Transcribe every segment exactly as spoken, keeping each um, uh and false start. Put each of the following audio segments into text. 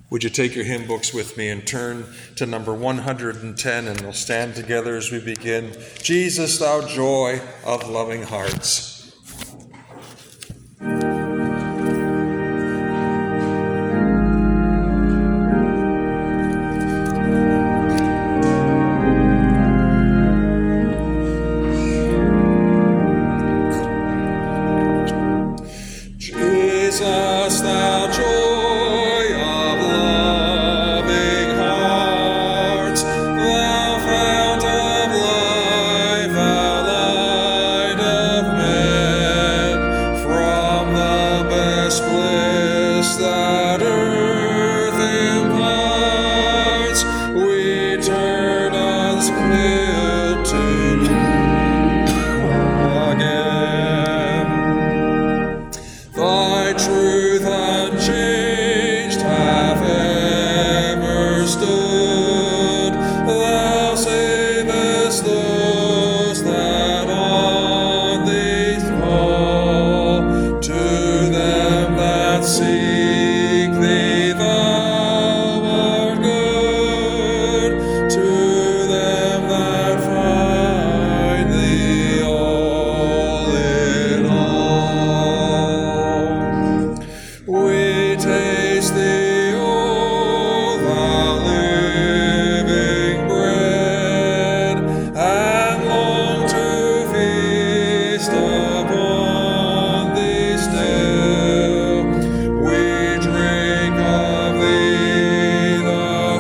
Would you take your hymn books with me and turn to number one hundred ten, and we'll stand together as we begin. Jesus, thou joy of loving hearts. Jesus, thou joy of loving hearts, thou fount of life, thou light of men, from the best bliss that earth imparts, we turn unscled to thee again. Thy truth unchanged hath ever stood. Thou savest those that on thee call. To them that seek thee thou art good. To them that find thee all in all. We taste thee, O thou living bread, and long to feast upon thee still. We drink of thee, the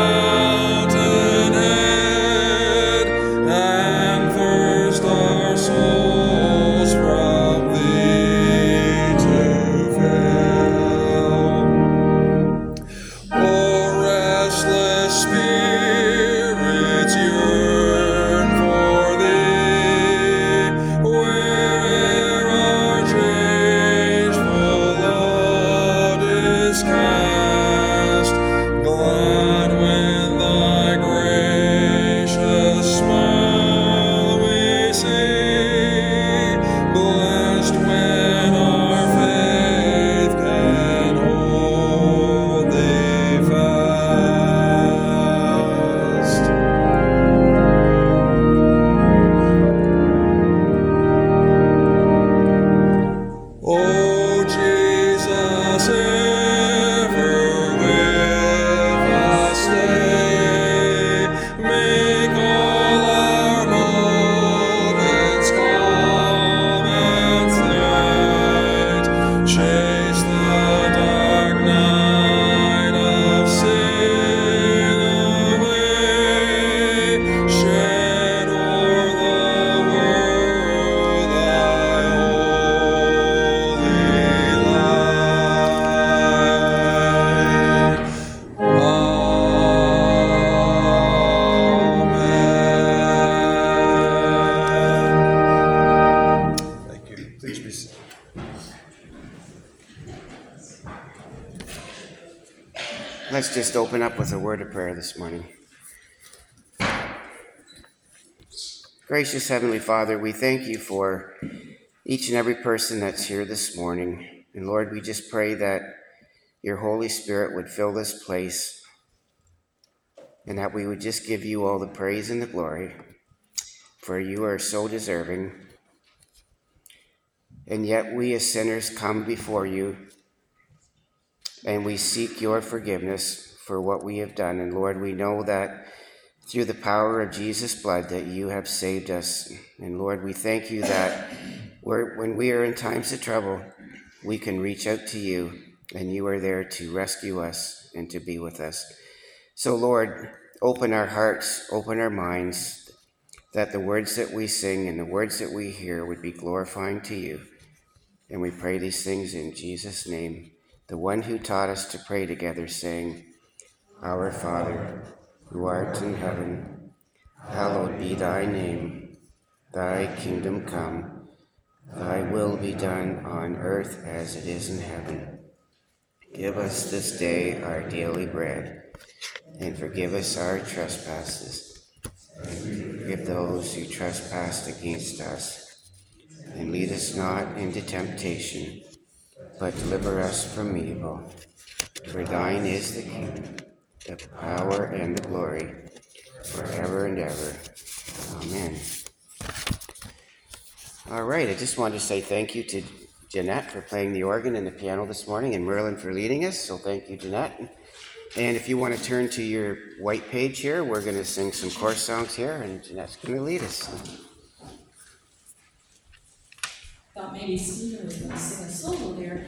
fountainhead, and thirst our souls from thee to fill. O restless spirits, yearn for thee, where'er our changeful lot is cast. Glad when thy gracious smile we see, blessed when our faith can hold thee fast. O Jesus, ever with us stay, make all our moments calm and light, chase the dark night of sin away, shed o'er the world thy holy light. Amen. Thank you. Please be seated. Let's just open up with a word of prayer this morning. Gracious Heavenly Father, we thank you for each and every person that's here this morning. And Lord, we just pray that your Holy Spirit would fill this place and that we would just give you all the praise and the glory, for you are so deserving. And yet we as sinners come before you and we seek your forgiveness for what we have done. And Lord, we know that through the power of Jesus' blood that you have saved us. And Lord, we thank you that we're, when we are in times of trouble, we can reach out to you and you are there to rescue us and to be with us. So Lord, open our hearts, open our minds, that the words that we sing and the words that we hear would be glorifying to you. And we pray these things in Jesus' name, the one who taught us to pray together, saying, Our Father, who art in heaven, hallowed be thy name. Thy kingdom come, thy will be done on earth as it is in heaven. Give us this day our daily bread, and forgive us our trespasses, and forgive those who trespass against us. And lead us not into temptation, but deliver us from evil. For thine is the kingdom, the power, and the glory, forever and ever. Amen. All right, I just wanted to say thank you to Jeanette for playing the organ and the piano this morning, and Merlin for leading us, so thank you, Jeanette. And if you want to turn to your white page here, we're going to sing some chorus songs here, and Jeanette's going to lead us. Thought maybe Stephen was going to sing a solo there.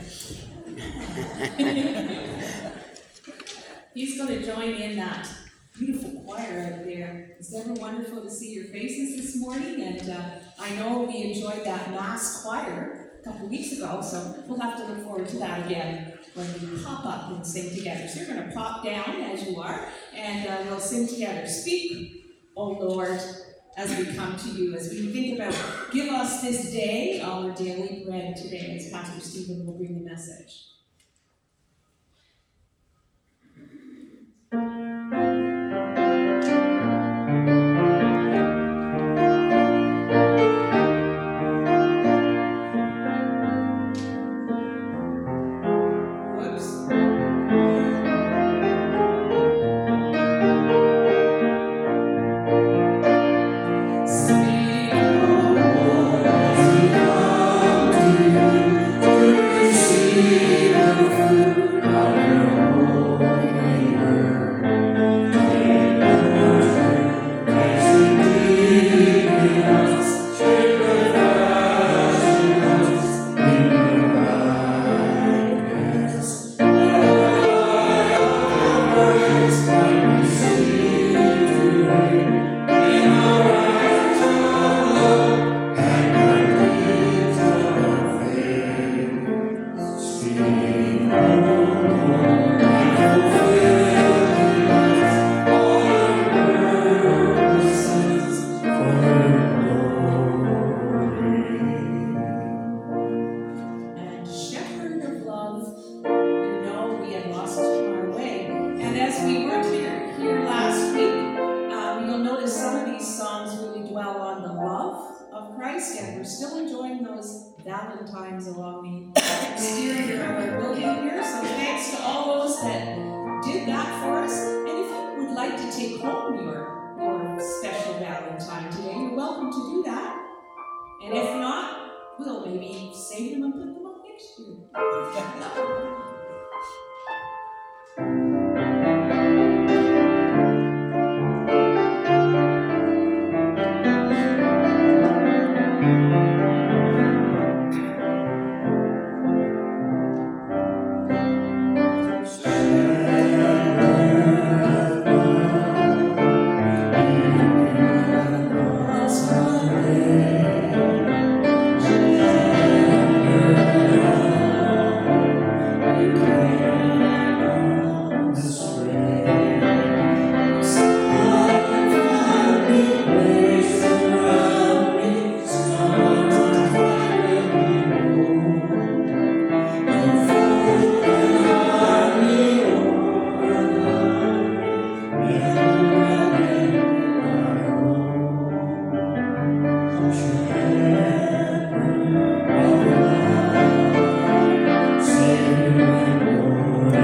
He's going to join in that beautiful choir out there. It's ever wonderful to see your faces this morning, and uh, I know we enjoyed that mass choir a couple weeks ago, so we'll have to look forward to that again when we pop up and sing together. So you're going to pop down as you are, and uh, we'll sing together. Speak, O Lord, as we come to you, as we think about, give us this day our daily bread today, as Pastor Stephen will bring the message. Valentines along the exterior of our building here, so thanks to all those that did that for us. And if you would like to take home your, your special Valentine today, you're welcome to do that. And if not, we'll maybe save them and put them up next year. Savior, Lord.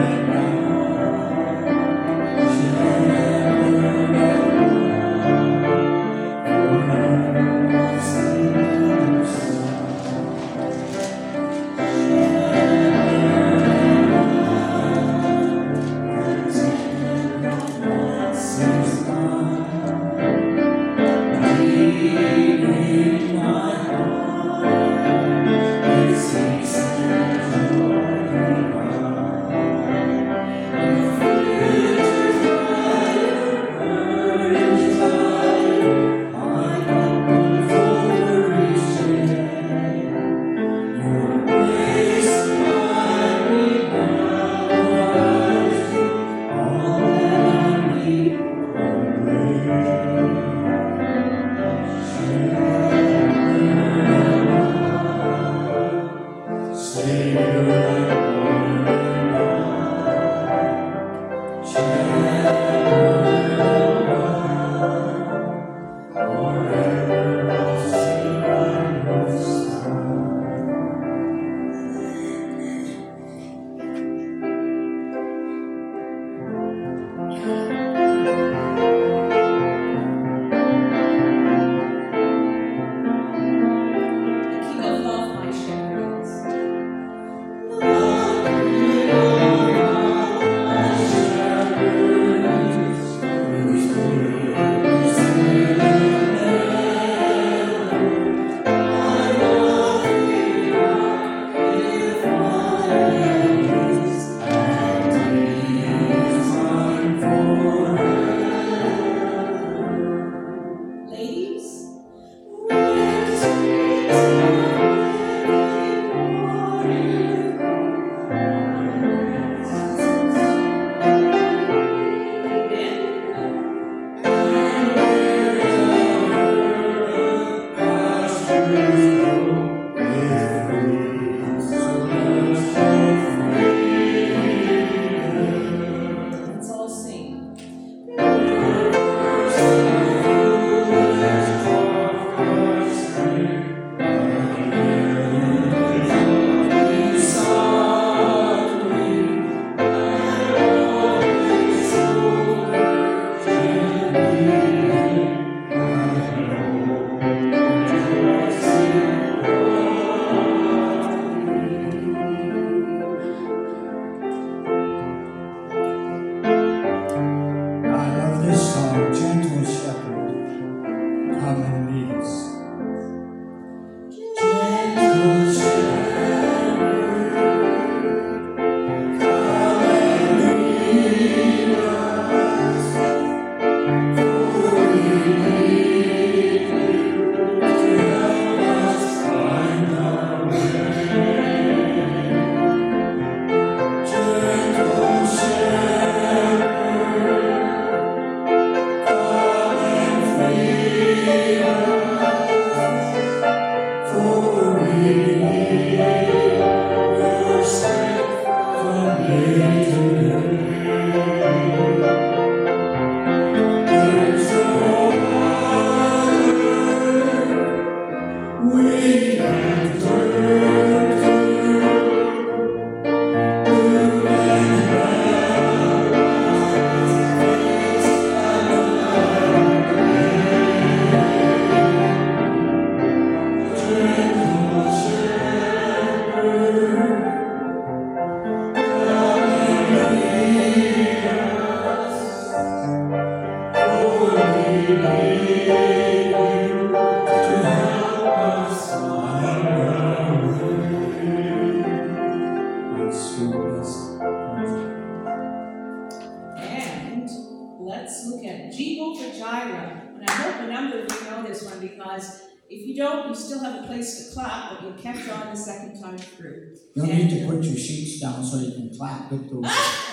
And let's look at Jehovah Jireh. And I hope a number of you know this one because if you don't, you still have a place to clap, but you'll catch on the second time through. You'll need to put your sheets down so you can clap with those.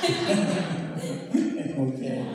Okay.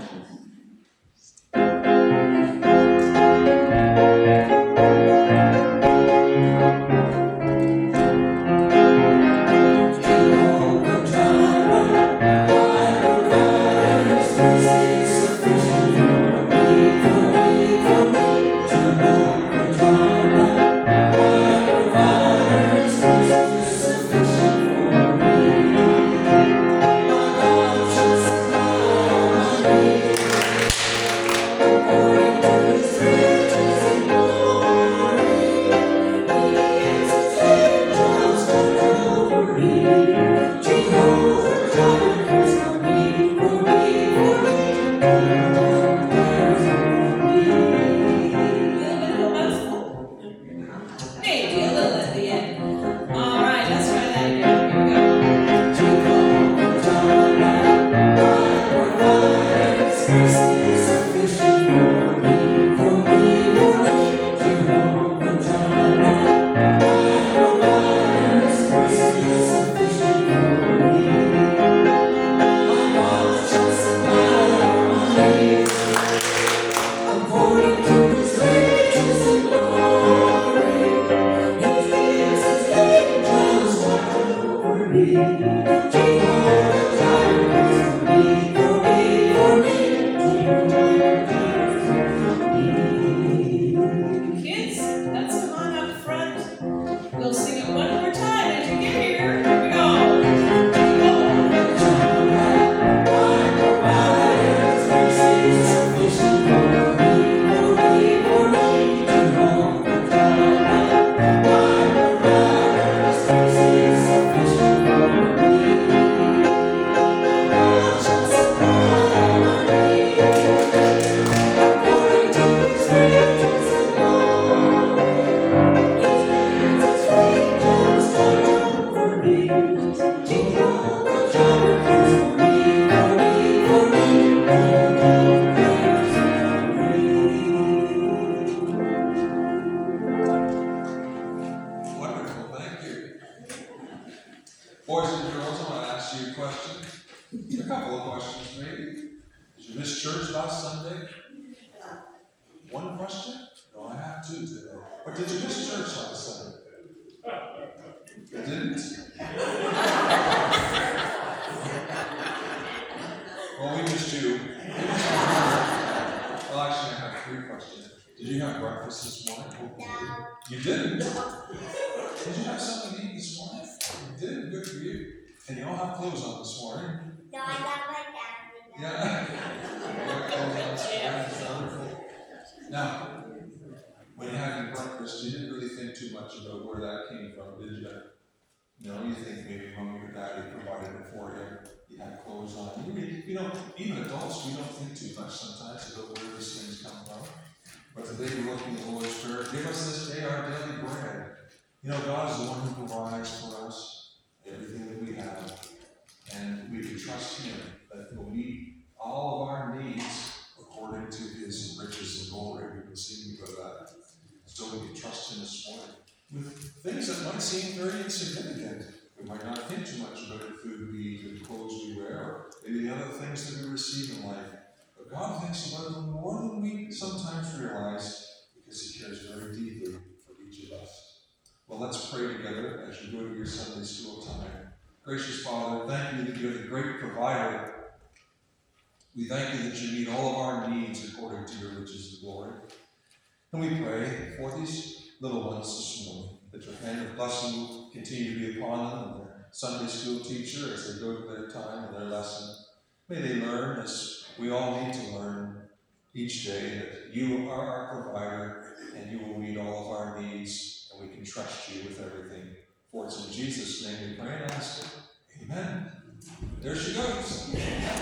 Gracious Father, thank you that you're the great provider. We thank you that you meet all of our needs according to your riches and glory. And we pray for these little ones this morning, that your hand of blessing will continue to be upon them and their Sunday school teacher as they go to their time and their lesson. May they learn, as we all need to learn each day, that you are our provider and you will meet all of our needs, and we can trust you with everything. For it's in Jesus' name we pray and ask it. Amen. There she goes.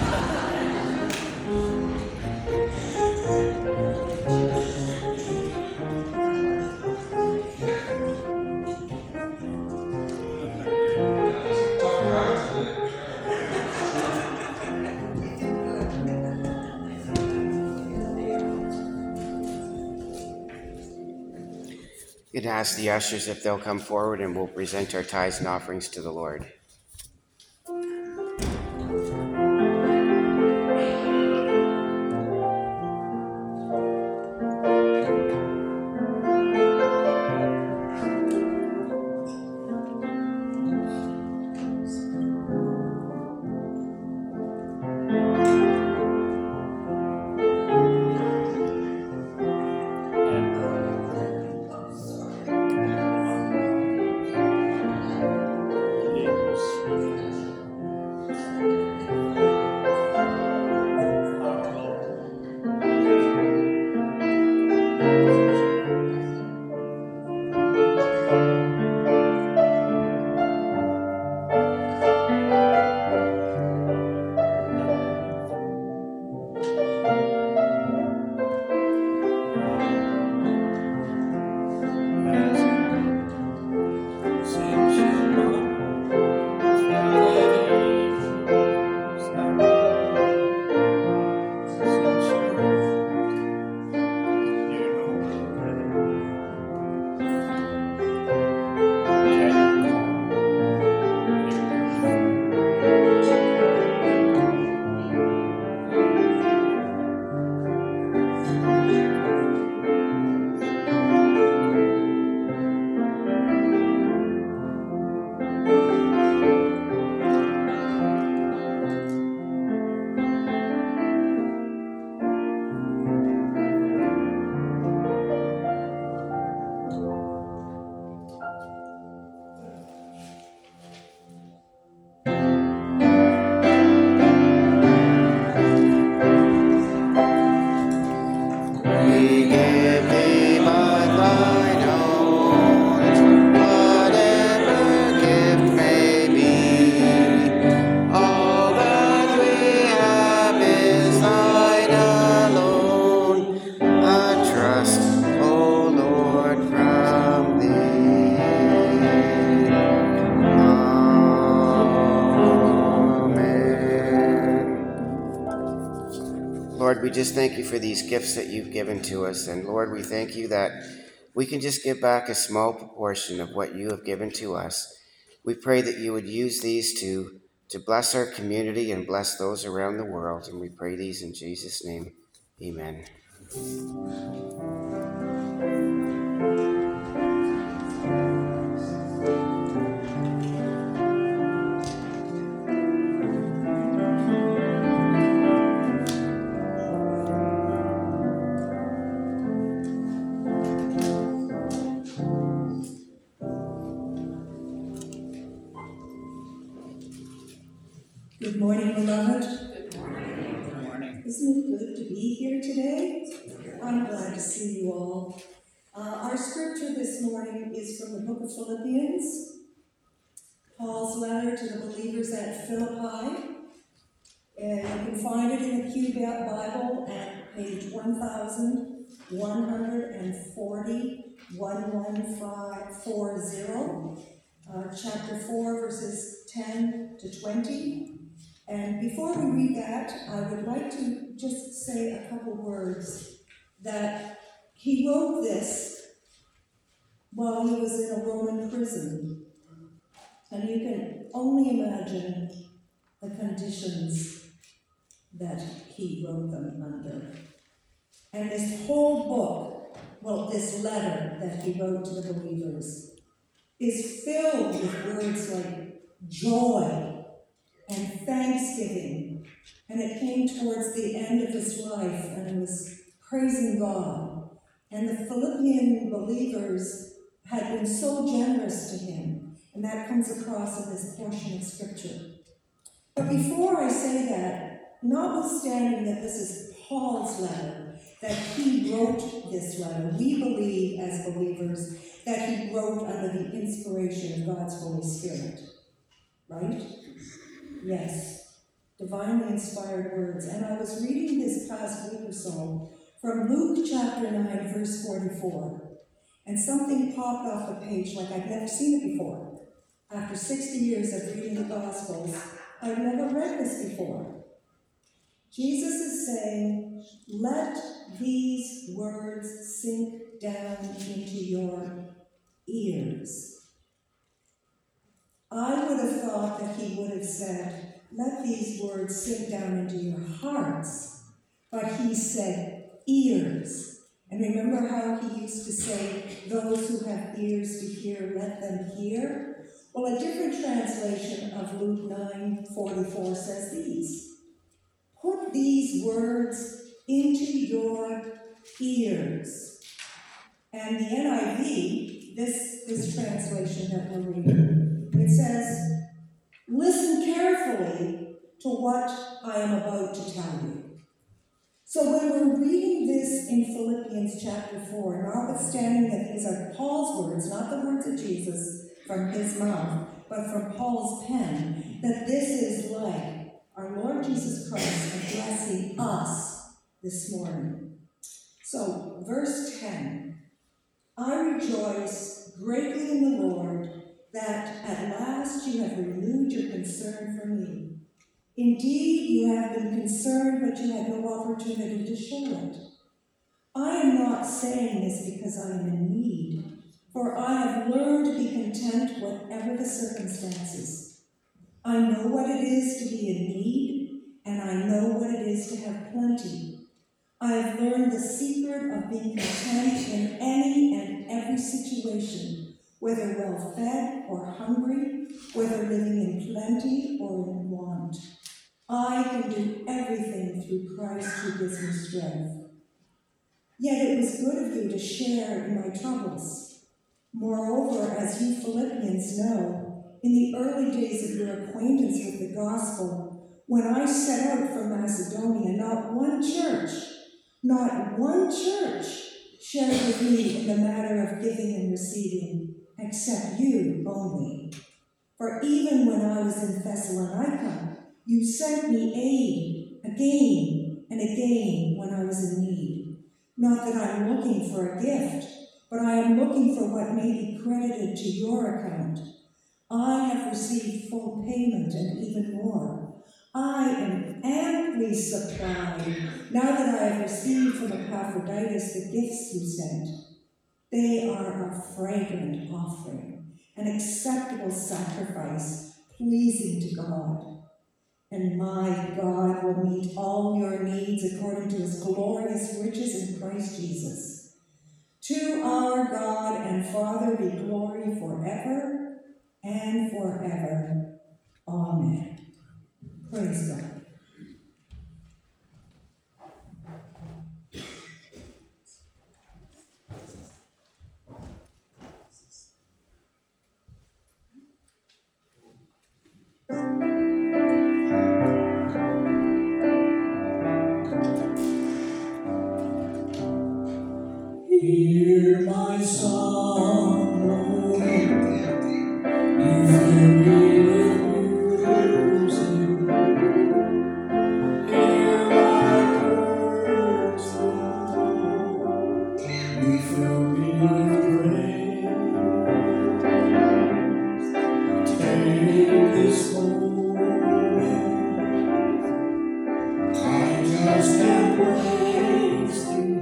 It asks the ushers if they'll come forward and we'll present our tithes and offerings to the Lord. Lord, we just thank you for these gifts that you've given to us. And Lord, we thank you that we can just give back a small proportion of what you have given to us. We pray that you would use these to, to bless our community and bless those around the world. And we pray these in Jesus' name. Amen. Good morning, beloved. Good morning. Good morning. Isn't it good to be here today? I'm glad to see you all. Uh, our scripture this morning is from the book of Philippians, Paul's letter to the believers at Philippi. And you can find it in the Pew Bible at page one thousand one hundred forty, eleven forty, uh, chapter four, verses ten to twenty. And before we read that, I would like to just say a couple words that he wrote this while he was in a Roman prison. And you can only imagine the conditions that he wrote them under. And this whole book, well, this letter that he wrote to the believers, is filled with words like joy and thanksgiving. And it came towards the end of his life, and it was praising God. And the Philippian believers had been so generous to him, and that comes across in this portion of Scripture. But before I say that, notwithstanding that this is Paul's letter, that he wrote this letter, we believe as believers that he wrote under the inspiration of God's Holy Spirit. Right? Yes. Divinely inspired words. And I was reading this past week or so from Luke chapter nine, verse forty-four. And something popped off the page like I'd never seen it before. After sixty years of reading the Gospels, I've never read this before. Jesus is saying, let these words sink down into your ears. I would have thought that he would have said, let these words sink down into your hearts. But he said, ears. And remember how he used to say, those who have ears to hear, let them hear? Well, a different translation of Luke nine forty-four says these. Put these words into your ears. And the N I V, this, this translation that we're reading, it says, listen carefully to what I am about to tell you. So when we're reading this in Philippians chapter four, notwithstanding that these are Paul's words, not the words of Jesus from his mouth, but from Paul's pen, that this is like our Lord Jesus Christ addressing us this morning. So, verse ten, I rejoice greatly in the Lord that at last you have renewed your concern for me. Indeed, you have been concerned, but you had no opportunity to show it. I am not saying this because I am in need, for I have learned to be content whatever the circumstances. I know what it is to be in need, and I know what it is to have plenty. I have learned the secret of being content in any and every situation, whether well-fed or hungry, whether living in plenty or in want. I can do everything through Christ who gives me strength. Yet it was good of you to share in my troubles. Moreover, as you Philippians know, in the early days of your acquaintance with the gospel, when I set out from Macedonia, not one church, not one church shared with me in the matter of giving and receiving, except you only. For even when I was in Thessalonica, you sent me aid again and again when I was in need. Not that I'm looking for a gift, but I am looking for what may be credited to your account. I have received full payment and even more. I am amply supplied now that I have received from Epaphroditus the gifts you sent. They are a fragrant offering, an acceptable sacrifice, pleasing to God. And my God will meet all your needs according to his glorious riches in Christ Jesus. To our God and Father be glory forever and forever. Amen. Praise God. Hear my song, Lord. You fill me with music. Hear my words, Lord. You fill me with praise. Take this moment. I just can't praise you.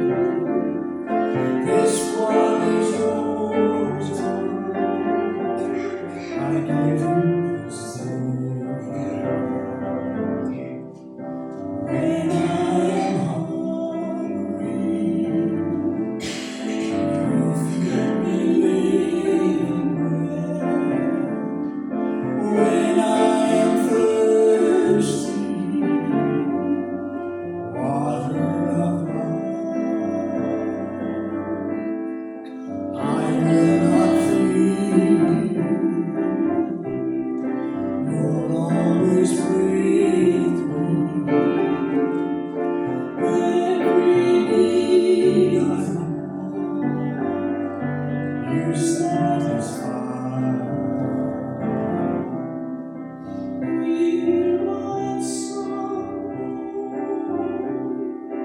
This one is yours, Lord. I give you this glory. When I am hungry, you feed me living bread.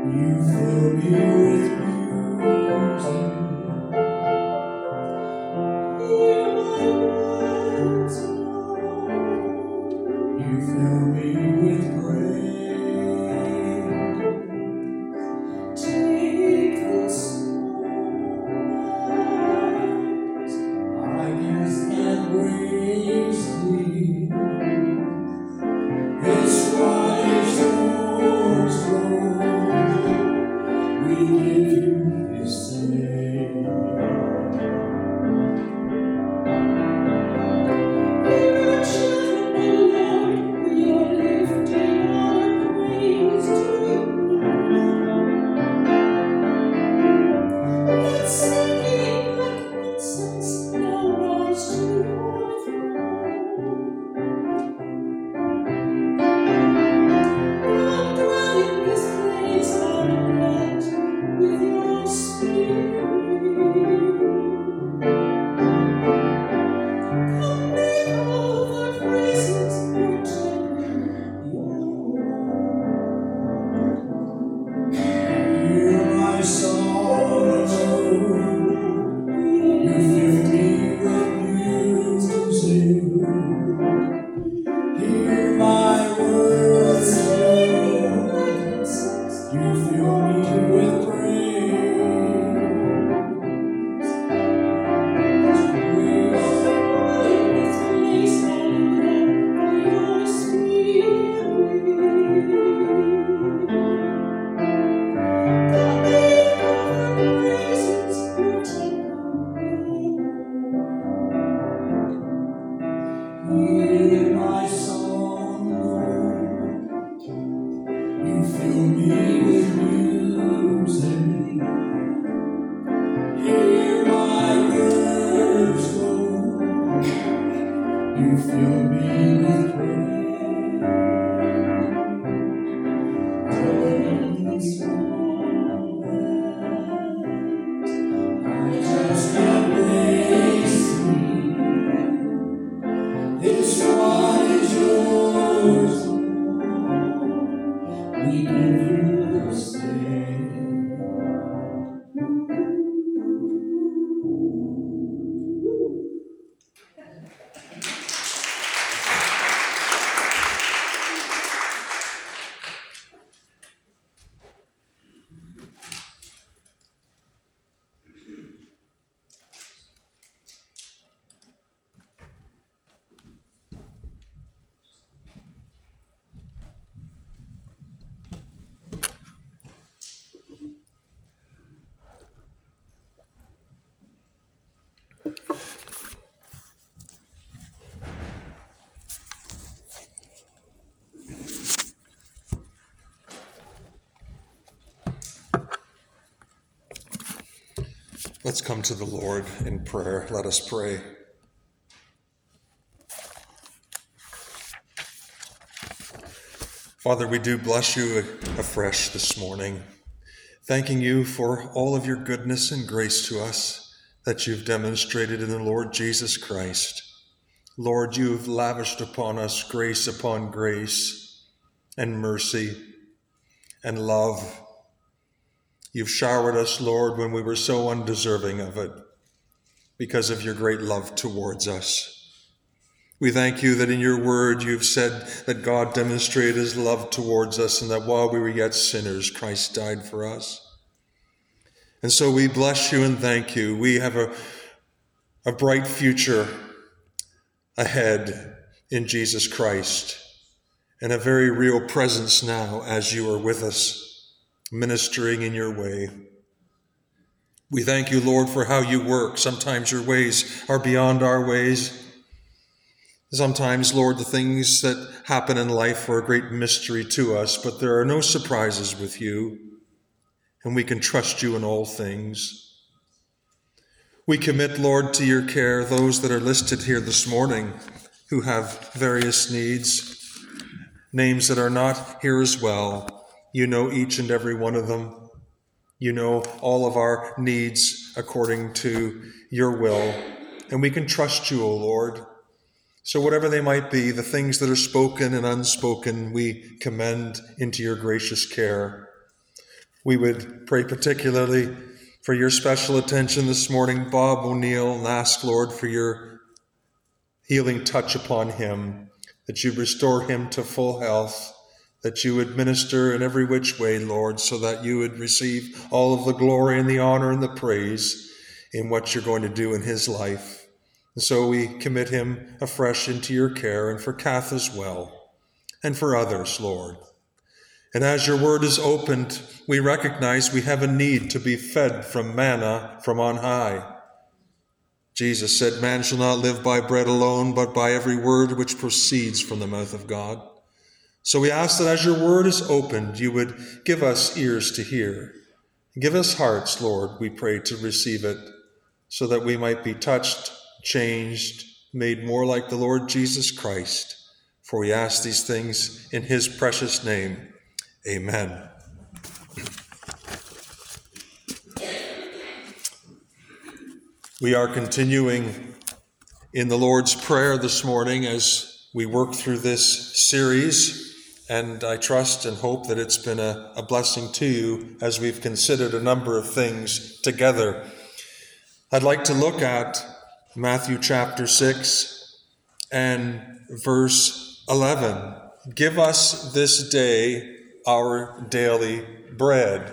Let's come to the Lord in prayer. Let us pray. Father, we do bless you afresh this morning, thanking you for all of your goodness and grace to us that you've demonstrated in the Lord Jesus Christ. Lord, you've lavished upon us grace upon grace and mercy and love. You've showered us, Lord, when we were so undeserving of it because of your great love towards us. We thank you that in your word you've said that God demonstrated his love towards us and that while we were yet sinners, Christ died for us. And so we bless you and thank you. We have a, a bright future ahead in Jesus Christ and a very real presence now as you are with us, ministering in your way. We thank you, Lord, for how you work. Sometimes your ways are beyond our ways. Sometimes, Lord, the things that happen in life are a great mystery to us, but there are no surprises with you, and we can trust you in all things. We commit, Lord, to your care those that are listed here this morning who have various needs, names that are not here as well. You know each and every one of them. You know all of our needs according to your will, and we can trust you, O Lord. So whatever they might be, the things that are spoken and unspoken, we commend into your gracious care. We would pray particularly for your special attention this morning, Bob O'Neill, and ask, Lord, for your healing touch upon him, that you restore him to full health, that you would minister in every which way, Lord, so that you would receive all of the glory and the honor and the praise in what you're going to do in his life. And so we commit him afresh into your care, and for Kath as well, and for others, Lord. And as your word is opened, we recognize we have a need to be fed from manna from on high. Jesus said, man shall not live by bread alone, but by every word which proceeds from the mouth of God. So we ask that as your word is opened, you would give us ears to hear. Give us hearts, Lord, we pray, to receive it, so that we might be touched, changed, made more like the Lord Jesus Christ. For we ask these things in his precious name. Amen. We are continuing in the Lord's Prayer this morning as we work through this series, and I trust and hope that it's been a, a blessing to you as we've considered a number of things together. I'd like to look at Matthew chapter six and verse eleven. Give us this day our daily bread.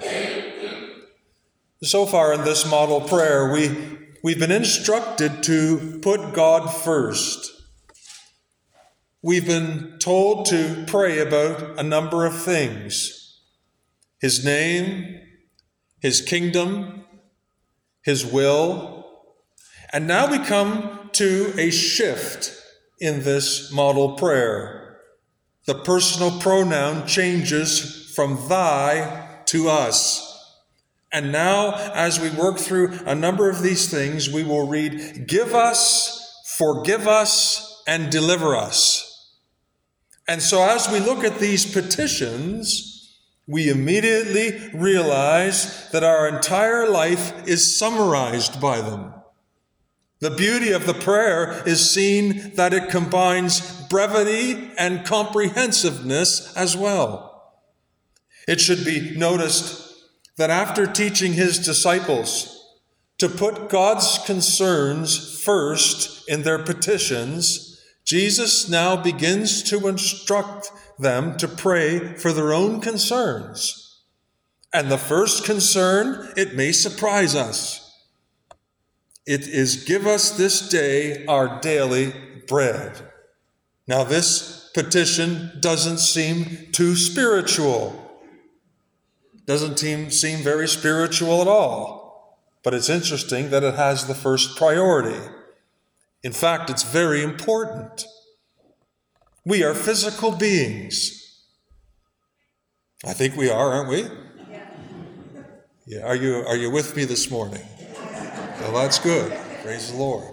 So far in this model prayer, we, we've been instructed to put God first. We've been told to pray about a number of things: his name, his kingdom, his will. And now we come to a shift in this model prayer. The personal pronoun changes from thy to us. And now, as we work through a number of these things, we will read, give us, forgive us, and deliver us. And so as we look at these petitions, we immediately realize that our entire life is summarized by them. The beauty of the prayer is seen that it combines brevity and comprehensiveness as well. It should be noticed that after teaching his disciples to put God's concerns first in their petitions, Jesus now begins to instruct them to pray for their own concerns. And the first concern, it may surprise us. It is, give us this day our daily bread. Now, this petition doesn't seem too spiritual. Doesn't seem, seem very spiritual at all. But it's interesting that it has the first priority. In fact, it's very important. We are physical beings. I think we are, aren't we? Yeah. Yeah. Are you, are you with me this morning? Well, that's good. Praise the Lord.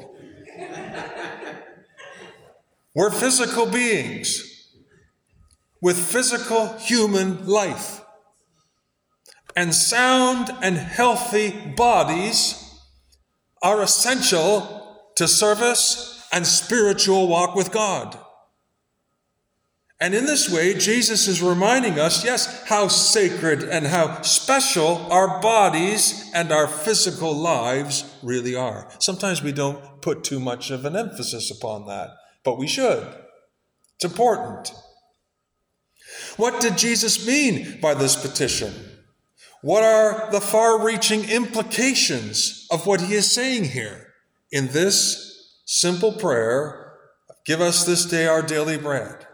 We're physical beings with physical human life. And sound and healthy bodies are essential to service and spiritual walk with God. And in this way, Jesus is reminding us, yes, how sacred and how special our bodies and our physical lives really are. Sometimes we don't put too much of an emphasis upon that, but we should. It's important. What did Jesus mean by this petition? What are the far-reaching implications of what he is saying here in this simple prayer, give us this day our daily bread?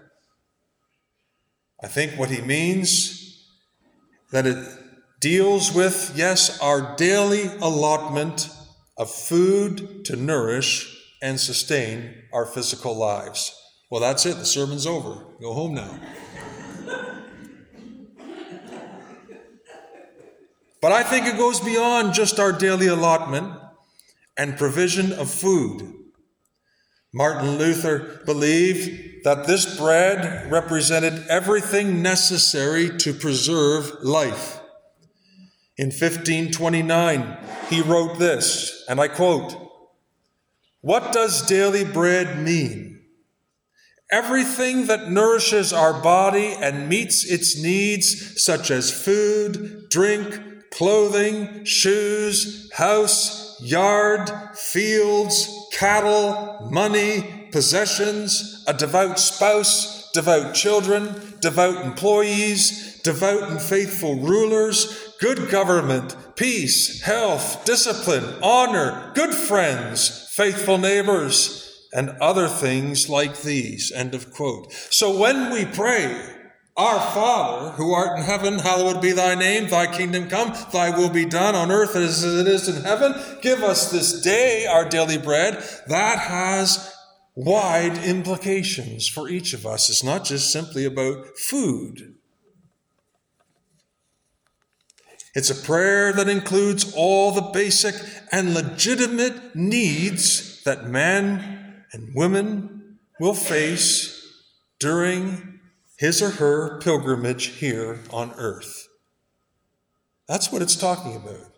I think what he means, that it deals with, yes, our daily allotment of food to nourish and sustain our physical lives. Well, that's it. The sermon's over. Go home now. But I think it goes beyond just our daily allotment and provision of food. Martin Luther believed that this bread represented everything necessary to preserve life. In fifteen twenty-nine, he wrote this, and I quote, "What does daily bread mean? everything that nourishes our body and meets its needs, such as food, drink, clothing, shoes, house, yard, fields, cattle, money, possessions, a devout spouse, devout children, devout employees, devout and faithful rulers, good government, peace, health, discipline, honor, good friends, faithful neighbors, and other things like these. End of quote. So when we pray, Our Father, who art in heaven, hallowed be thy name, thy kingdom come, thy will be done on earth as it is in heaven. Give us this day our daily bread. That has wide implications for each of us. It's not just simply about food. It's a prayer that includes all the basic and legitimate needs that men and women will face during his or her pilgrimage here on earth. That's what it's talking about.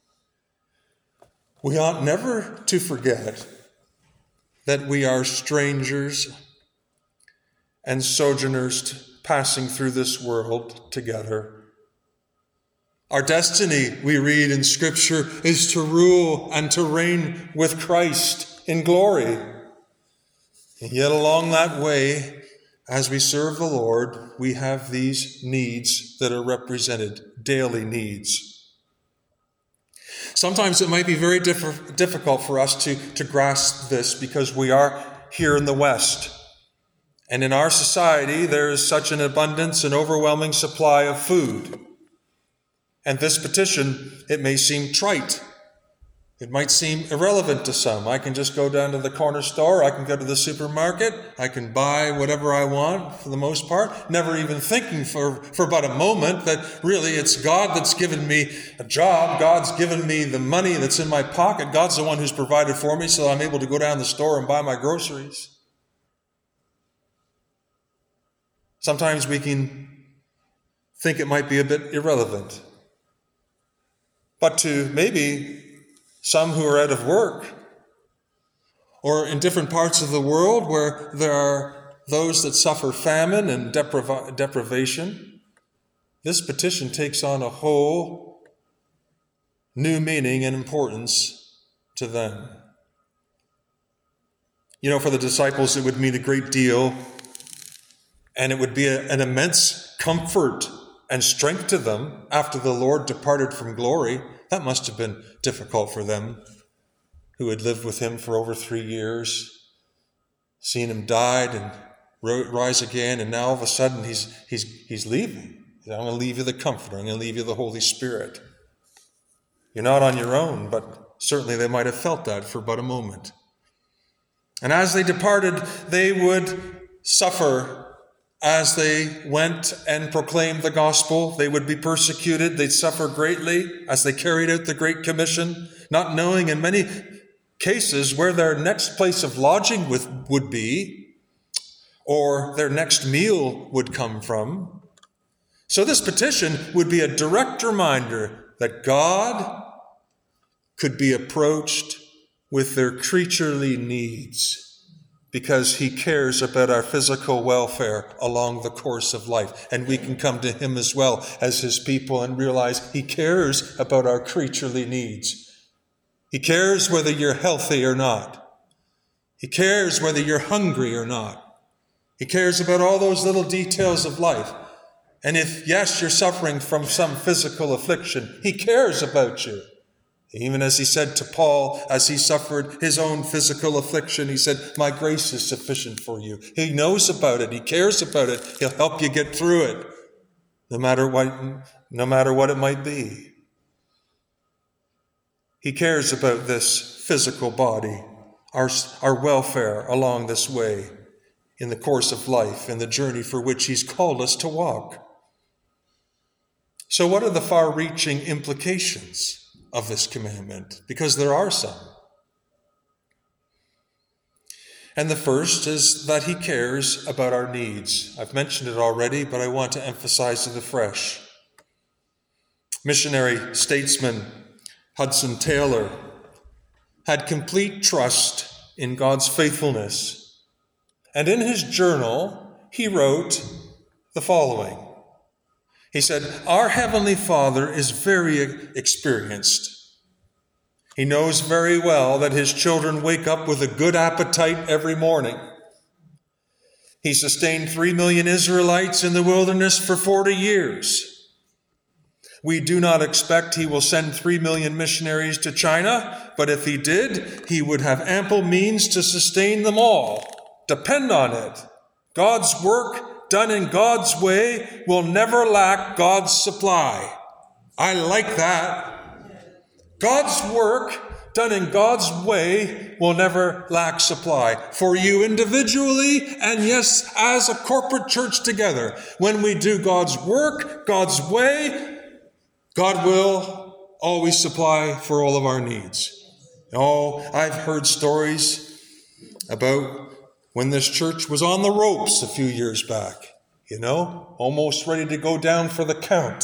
We ought never to forget that we are strangers and sojourners passing through this world together. Our destiny, we read in Scripture, is to rule and to reign with Christ in glory. And yet along that way, as we serve the Lord, we have these needs that are represented, daily needs. Sometimes it might be very diff- difficult for us to, to grasp this because we are here in the West. And in our society, there is such an abundance and overwhelming supply of food. And this petition, it may seem trite. It might seem irrelevant to some. I can just go down to the corner store. I can go to the supermarket. I can buy whatever I want for the most part, never even thinking for, for about a moment that really it's God that's given me a job. God's given me the money that's in my pocket. God's the one who's provided for me so I'm able to go down the store and buy my groceries. Sometimes we can think it might be a bit irrelevant. But to maybe some who are out of work or in different parts of the world where there are those that suffer famine and depriv- deprivation, this petition takes on a whole new meaning and importance to them. You know, for the disciples, it would mean a great deal, and it would be a, an immense comfort and strength to them after the Lord departed from glory. That must have been difficult for them who had lived with him for over three years, seen him died and rise again, and now all of a sudden he's he's he's leaving. I'm going to leave you the Comforter. I'm going to leave you the Holy Spirit. You're not on your own, but certainly they might have felt that for but a moment. And as they departed, they would suffer. As they went and proclaimed the gospel, they would be persecuted. They'd suffer greatly as they carried out the Great Commission, not knowing in many cases where their next place of lodging would, would be, or their next meal would come from. So this petition would be a direct reminder that God could be approached with their creaturely needs, because he cares about our physical welfare along the course of life. And we can come to him as well as his people and realize he cares about our creaturely needs. He cares whether you're healthy or not. He cares whether you're hungry or not. He cares about all those little details of life. And if, yes, you're suffering from some physical affliction, he cares about you. Even as he said to Paul, as he suffered his own physical affliction, he said, my grace is sufficient for you. He knows about it. He cares about it. He'll help you get through it, no matter what, no matter what it might be. He cares about this physical body, our, our welfare along this way, in the course of life, in the journey for which he's called us to walk. So what are the far-reaching implications of this commandment? Because there are some. And the first is that he cares about our needs. I've mentioned it already, but I want to emphasize it afresh. Missionary statesman Hudson Taylor had complete trust in God's faithfulness And in his journal, he wrote the following. He said, "Our Heavenly Father is very experienced. He knows very well that his children wake up with a good appetite every morning. He sustained three million Israelites in the wilderness for forty years. We do not expect he will send three million missionaries to China, but if he did, he would have ample means to sustain them all. Depend on it. God's work, done in God's way, will never lack God's supply." I like that. God's work, done in God's way, will never lack supply. For you individually, and yes, as a corporate church together, when we do God's work, God's way, God will always supply for all of our needs. Oh, I've heard stories about when this church was on the ropes a few years back, you know, almost ready to go down for the count.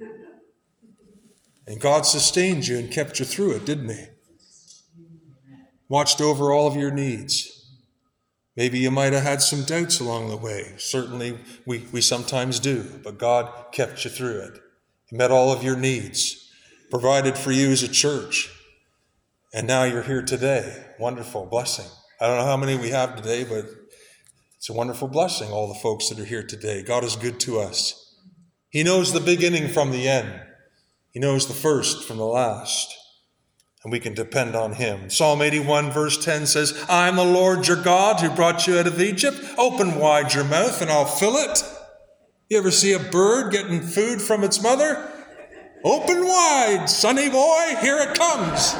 And God sustained you and kept you through it, didn't he? Watched over all of your needs. Maybe you might have had some doubts along the way. Certainly we, we sometimes do, but God kept you through it. He met all of your needs, provided for you as a church. And now you're here today. Wonderful blessing. I don't know how many we have today, but it's a wonderful blessing, all the folks that are here today. God is good to us. He knows the beginning from the end. He knows the first from the last. And we can depend on him. Psalm eighty-one verse ten says, "I am the Lord your God who brought you out of Egypt. Open wide your mouth and I'll fill it." You ever see a bird getting food from its mother? Open wide, sonny boy, here it comes.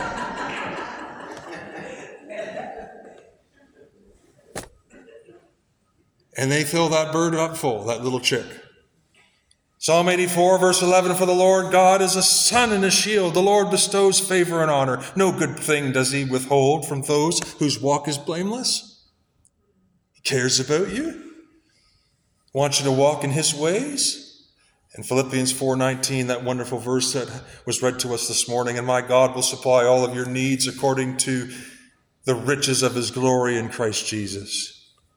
And they fill that bird up full, that little chick. Psalm eighty-four verse eleven, "For the Lord God is a sun and a shield. The Lord bestows favor and honor. No good thing does he withhold from those whose walk is blameless." He cares about you. Wants you to walk in his ways. In Philippians four nineteen, that wonderful verse that was read to us this morning, "And my God will supply all of your needs according to the riches of his glory in Christ Jesus."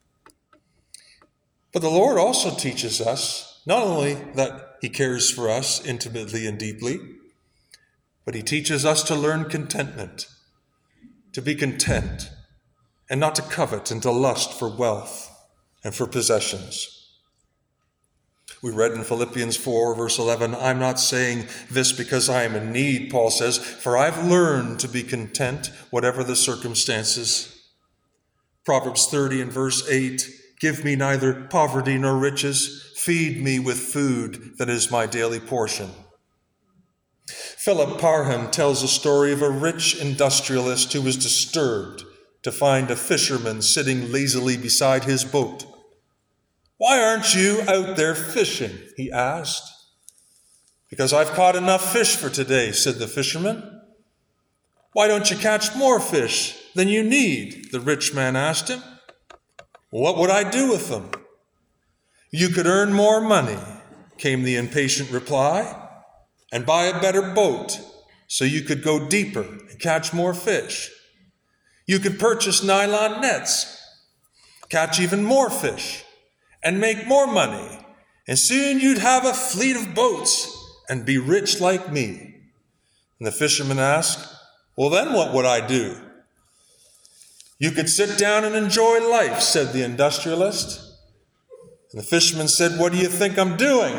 But the Lord also teaches us not only that he cares for us intimately and deeply, but he teaches us to learn contentment, to be content, and not to covet and to lust for wealth and for possessions. We read in Philippians four, verse eleven, "I'm not saying this because I am in need," Paul says, "for I've learned to be content, whatever the circumstances." Proverbs thirty and verse eight, "Give me neither poverty nor riches. Feed me with food that is my daily portion." Philip Parham tells a story of a rich industrialist who was disturbed to find a fisherman sitting lazily beside his boat. "Why aren't you out there fishing?" he asked. "Because I've caught enough fish for today," said the fisherman. "Why don't you catch more fish than you need?" the rich man asked him. "What would I do with them?" "You could earn more money," came the impatient reply, "and buy a better boat so you could go deeper and catch more fish. You could purchase nylon nets, catch even more fish, and make more money, and soon you'd have a fleet of boats and be rich like me." And the fisherman asked, "Well, then what would I do?" "You could sit down and enjoy life," said the industrialist. And the fisherman said, "What do you think I'm doing?"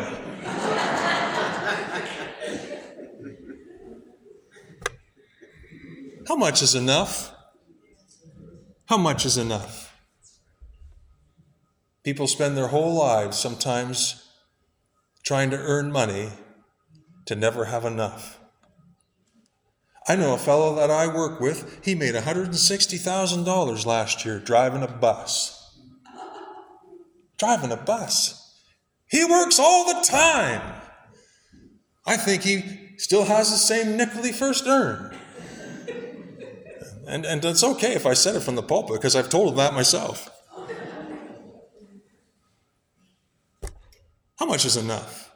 How much is enough? How much is enough? People spend their whole lives sometimes trying to earn money to never have enough. I know a fellow that I work with, he made one hundred sixty thousand dollars last year driving a bus. Driving a bus. He works all the time. I think he still has the same nickel he first earned. And, and it's okay if I said it from the pulpit, because I've told him that myself. How much is enough?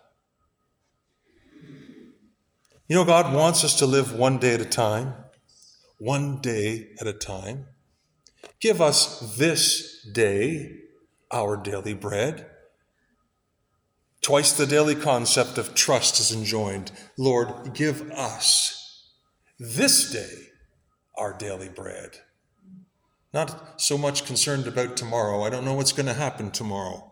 You know, God wants us to live one day at a time, one day at a time. Give us this day our daily bread. Twice the daily concept of trust is enjoined. Lord, give us this day our daily bread. Not so much concerned about tomorrow. I don't know what's going to happen tomorrow.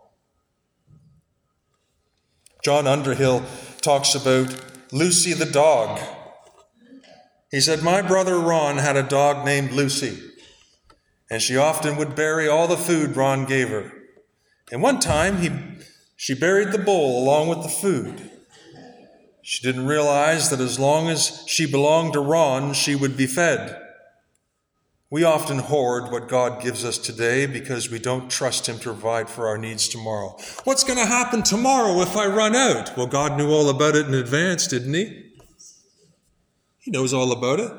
John Underhill talks about Lucy the dog. He said, my brother Ron had a dog named Lucy, and she often would bury all the food Ron gave her. And one time, he, she buried the bowl along with the food. She didn't realize that as long as she belonged to Ron, she would be fed. We often hoard what God gives us today because we don't trust him to provide for our needs tomorrow. What's going to happen tomorrow if I run out? Well, God knew all about it in advance, didn't he? He knows all about it.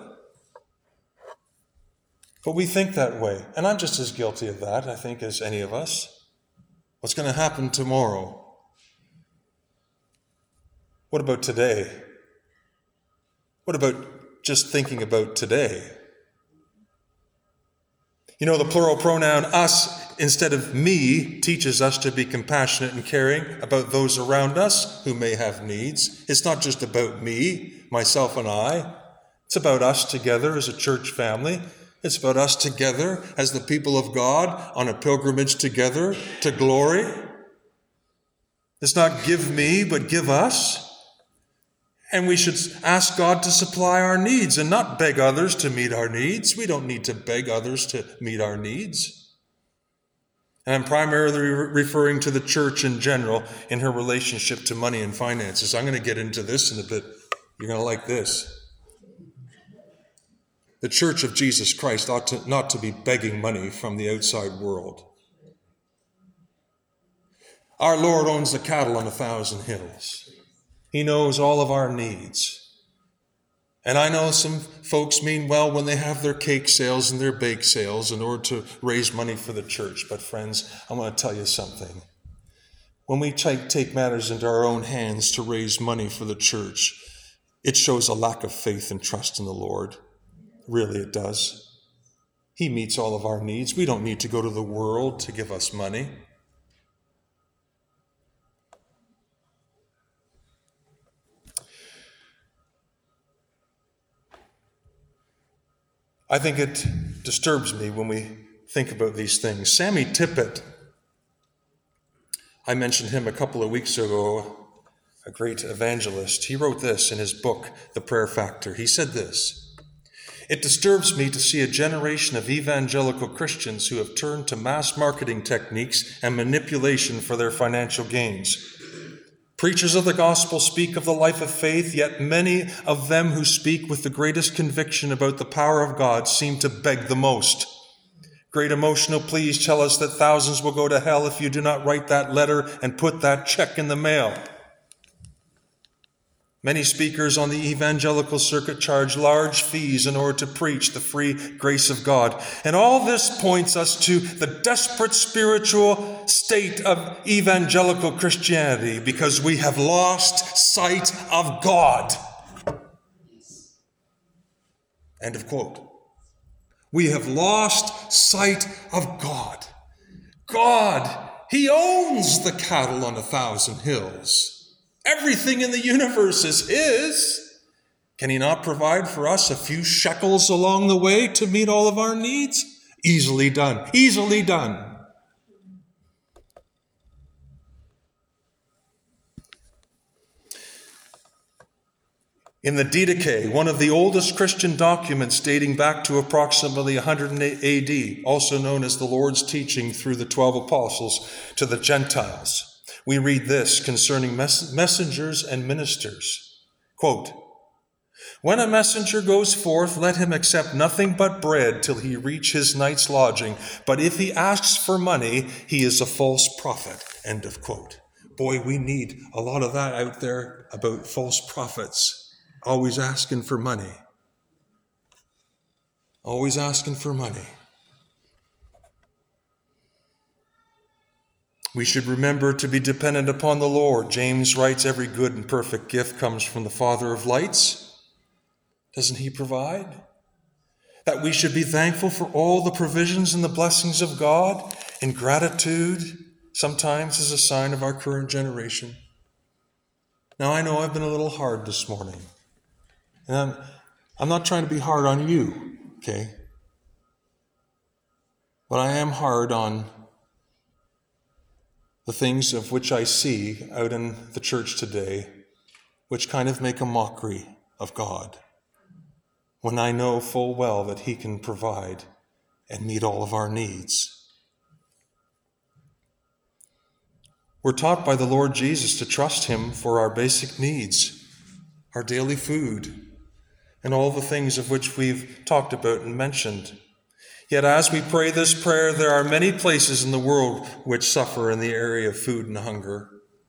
But we think that way. And I'm just as guilty of that, I think, as any of us. What's going to happen tomorrow? What about today? What about just thinking about today? You know, the plural pronoun us instead of me teaches us to be compassionate and caring about those around us who may have needs. It's not just about me, myself and I. It's about us together as a church family. It's about us together as the people of God on a pilgrimage together to glory. It's not give me, but give us. And we should ask God to supply our needs and not beg others to meet our needs. We don't need to beg others to meet our needs. And I'm primarily re- referring to the church in general in her relationship to money and finances. I'm going to get into this in a bit. You're going to like this. The Church of Jesus Christ ought to, not to be begging money from the outside world. Our Lord owns the cattle on a thousand hills. He knows all of our needs. And I know some folks mean well when they have their cake sales and their bake sales in order to raise money for the church. But friends, I'm going to tell you something. When we take matters into our own hands to raise money for the church, it shows a lack of faith and trust in the Lord. Really, it does. He meets all of our needs. We don't need to go to the world to give us money. I think it disturbs me when we think about these things. Sammy Tippett, I mentioned him a couple of weeks ago, a great evangelist. He wrote this in his book, The Prayer Factor. He said this: "It disturbs me to see a generation of evangelical Christians who have turned to mass marketing techniques and manipulation for their financial gains. Preachers of the gospel speak of the life of faith, yet many of them who speak with the greatest conviction about the power of God seem to beg the most. Great emotional pleas tell us that thousands will go to hell if you do not write that letter and put that check in the mail. Many speakers on the evangelical circuit charge large fees in order to preach the free grace of God. And all this points us to the desperate spiritual state of evangelical Christianity because we have lost sight of God." End of quote. We have lost sight of God. God, He owns the cattle on a thousand hills. Everything in the universe is His. Can He not provide for us a few shekels along the way to meet all of our needs? Easily done. Easily done. In the Didache, one of the oldest Christian documents dating back to approximately one hundred A D, also known as the Lord's teaching through the twelve apostles to the Gentiles, we read this concerning mess- messengers and ministers. Quote, "When a messenger goes forth, let him accept nothing but bread till he reach his night's lodging. But if he asks for money, he is a false prophet." End of quote. Boy, we need a lot of that out there about false prophets, always asking for money. Always asking for money. We should remember to be dependent upon the Lord. James writes, "Every good and perfect gift comes from the Father of lights." Doesn't He provide? that we should be thankful for all the provisions and the blessings of God, and gratitude sometimes is a sign of our current generation. Now, I know I've been a little hard this morning, and I'm, I'm not trying to be hard on you, okay? But I am hard on the things of which I see out in the church today, which kind of make a mockery of God, when I know full well that He can provide and meet all of our needs. We're taught by the Lord Jesus to trust Him for our basic needs, our daily food, and all the things of which we've talked about and mentioned. Yet as we pray this prayer, there are many places in the world which suffer in the area of food and hunger.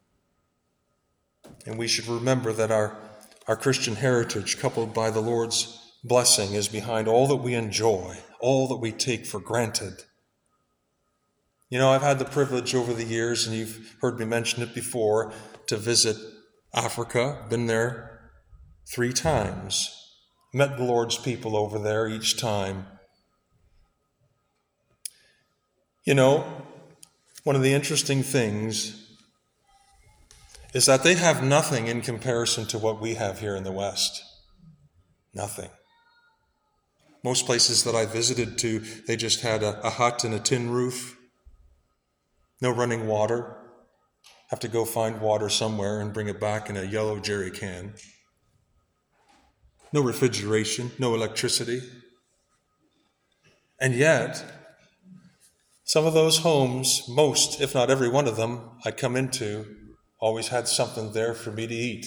And we should remember that our, our Christian heritage, coupled by the Lord's blessing, is behind all that we enjoy, all that we take for granted. You know, I've had the privilege over the years, and you've heard me mention it before, to visit Africa. Been there three times. Met the Lord's people over there each time. You know, one of the interesting things is that they have nothing in comparison to what we have here in the West. Nothing. Most places that I visited to, they just had a, a hut and a tin roof. No running water. Have to go find water somewhere and bring it back in a yellow jerry can. No refrigeration, no electricity. And yet, some of those homes, most, if not every one of them, I come into, always had something there for me to eat.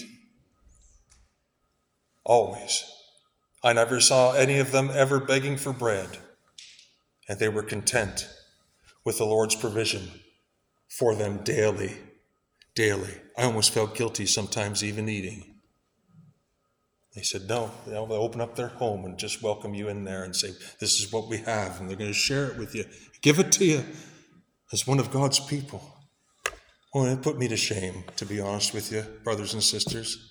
Always. I never saw any of them ever begging for bread. And they were content with the Lord's provision for them daily, daily. I almost felt guilty sometimes even eating. They said, no, they'll open up their home and just welcome you in there and say, this is what we have, and they're going to share it with you. Give it to you as one of God's people. Oh, and it put me to shame, to be honest with you, brothers and sisters.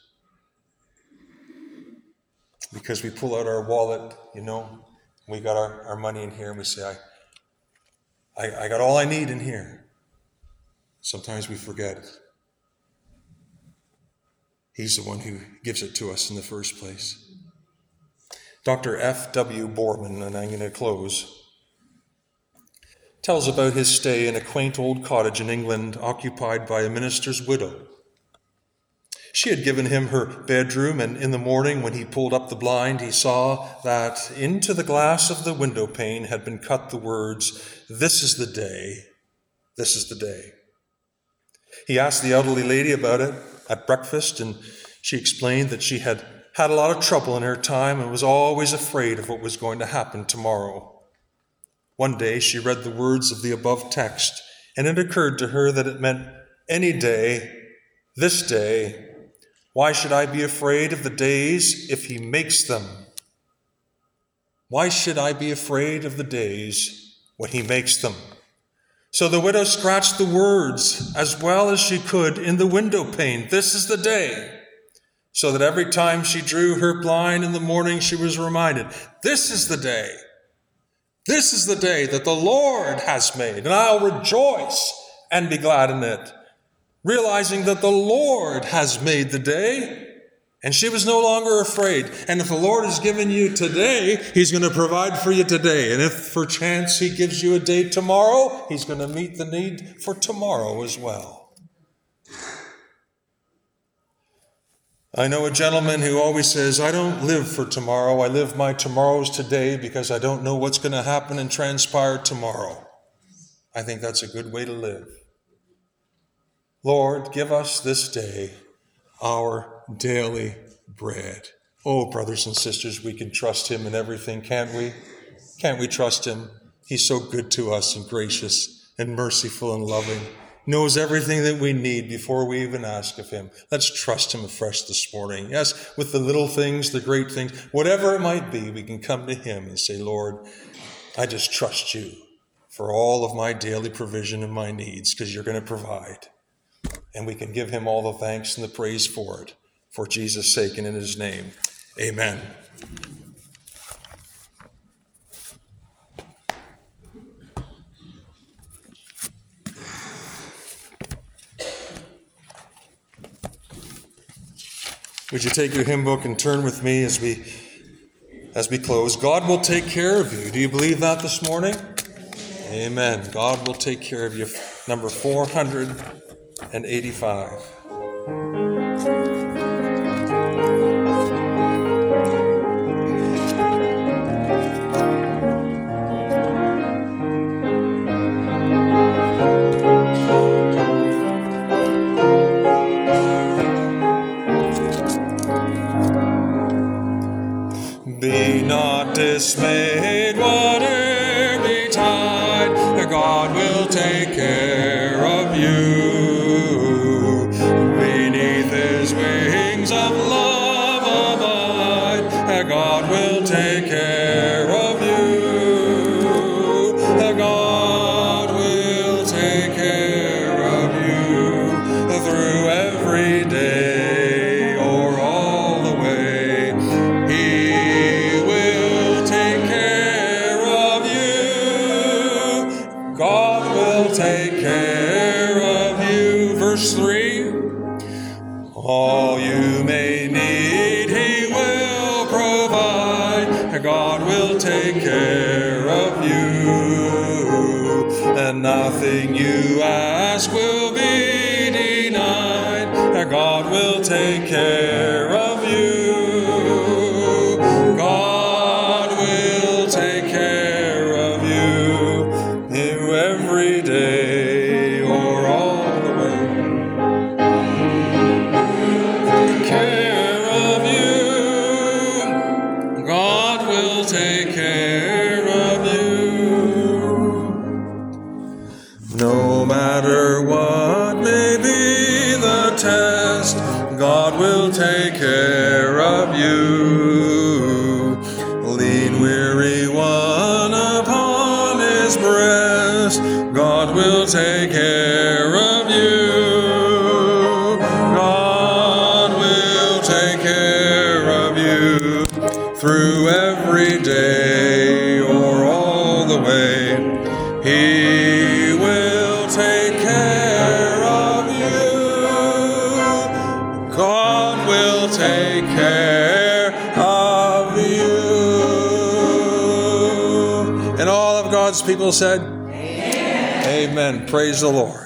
Because we pull out our wallet, you know, we got our, our money in here, and we say, I, I, I got all I need in here. Sometimes we forget it. He's the one who gives it to us in the first place. Doctor F W Borman, and I'm going to close, tells about his stay in a quaint old cottage in England occupied by a minister's widow. She had given him her bedroom, and in the morning when he pulled up the blind, he saw that into the glass of the window pane had been cut the words, "This is the day, this is the day." He asked the elderly lady about it at breakfast, and she explained that she had had a lot of trouble in her time and was always afraid of what was going to happen tomorrow. One day she read the words of the above text, and it occurred to her that it meant any day, this day. Why should I be afraid of the days if He makes them? Why should I be afraid of the days when He makes them? So the widow scratched the words as well as she could in the window pane, "This is the day," so that every time she drew her blind in the morning, she was reminded, "This is the day. This is the day that the Lord has made, and I'll rejoice and be glad in it," realizing that the Lord has made the day, and she was no longer afraid. And if the Lord has given you today, He's going to provide for you today. And if for chance He gives you a day tomorrow, He's going to meet the need for tomorrow as well. I know a gentleman who always says, "I don't live for tomorrow. I live my tomorrows today because I don't know what's going to happen and transpire tomorrow." I think that's a good way to live. Lord, give us this day our daily bread. Oh, brothers and sisters, we can trust Him in everything, can't we? Can't we trust Him? He's so good to us and gracious and merciful and loving. Knows everything that we need before we even ask of Him. Let's trust Him afresh this morning. Yes, with the little things, the great things, whatever it might be, we can come to Him and say, "Lord, I just trust You for all of my daily provision and my needs, because You're going to provide." And we can give Him all the thanks and the praise for it, for Jesus' sake and in His name. Amen. Would you take your hymn book and turn with me as we as we close? God will take care of you. Do you believe that this morning? Amen. God will take care of you. Number four hundred eighty-five. Be not dismayed, whate'er betide, God will take care of you. Beneath his wings of love abide, God will take care of you. God will take care of you through every day or all the way. He will take care of you. God will take care of you. Verse three. All you may need, he will provide. God will take care of you. And nothing you ask will be denied. God will take care of you. God will take care of you every day or all the way. Care of you. God will take care of you. No matter what may be the test, God will take care of you. Lean, weary one upon his breast, God will take care of you. God will take care of you through every day or all the way. He will take care of you. God will take care of you. And all of God's people said, Amen. Amen. Praise the Lord.